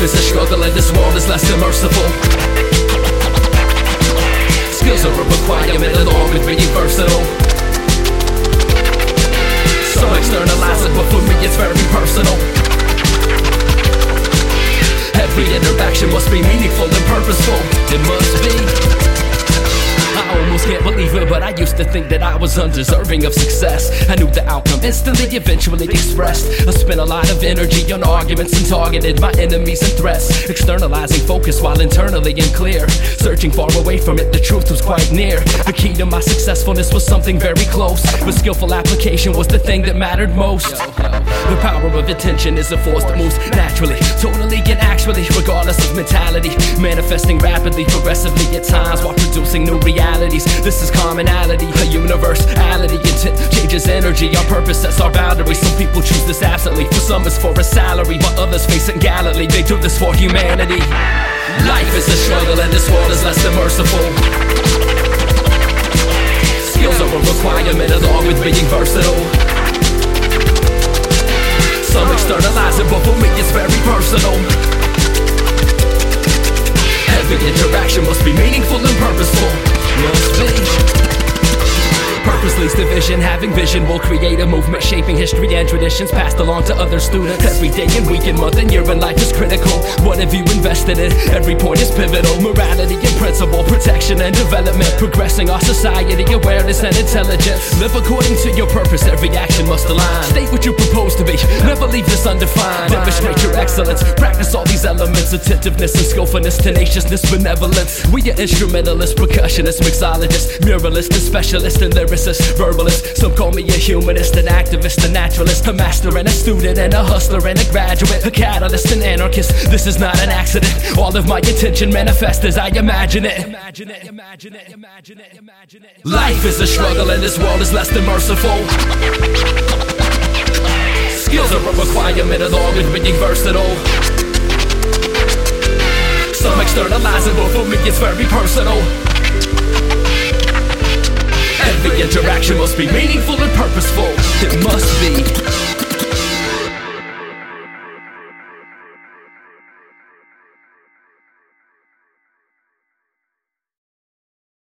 is a struggle and this world is less than merciful. Skills are a requirement along with being versatile. Some externalize it, but for me it's very personal. Every interaction must be meaningful and purposeful. It must be. I almost can't believe it, but I used to think that I was undeserving of success. I knew the outcome instantly, eventually expressed. I spent a lot of energy on arguments and targeted my enemies and threats, externalizing focus while internally unclear. Searching far away from it, the truth was quite near. The key to my successfulness was something very close, but skillful application was the thing that mattered most. The power of attention is a force that moves naturally, totally and actually, regardless of mentality. Manifesting rapidly, progressively at times, while producing new realities. This is commonality, a universality. Intent changes energy, our purpose sets our boundaries. Some people choose this absently, for some it's for a salary, but others face it gallantly. They do this for humanity. Life is a struggle and this world is less than merciful. Skills are a requirement along with being versatile. Some externalize it, but for me it's very personal. Every interaction must be meaningful and purposeful. Must be. Purpose leads to vision, having vision will create a movement, shaping history and traditions passed along to other students. Every day and week and month and year in life is critical. What have you invested in? Every point is pivotal. Morality and principle, protection and development, progressing our society, awareness and intelligence. Live according to your purpose, every action must align. State what you propose to be, never leave this undefined. Demonstrate your excellence, practice all these elements. Attentiveness and skillfulness, tenaciousness, benevolence. We are instrumentalists, percussionists, mixologists, muralists, and specialists and lyricists, verbalists. Some call me a humanist, an activist, a naturalist, a master and a student, and a hustler and a graduate, a catalyst, an anarchist. This is not an accident. All of my intention manifests as I imagine it. Life is a struggle and this world is less than merciful. Skills are a requirement along with being versatile. Some externalize it, but for me it's very personal. Every interaction must be meaningful and purposeful. It must be.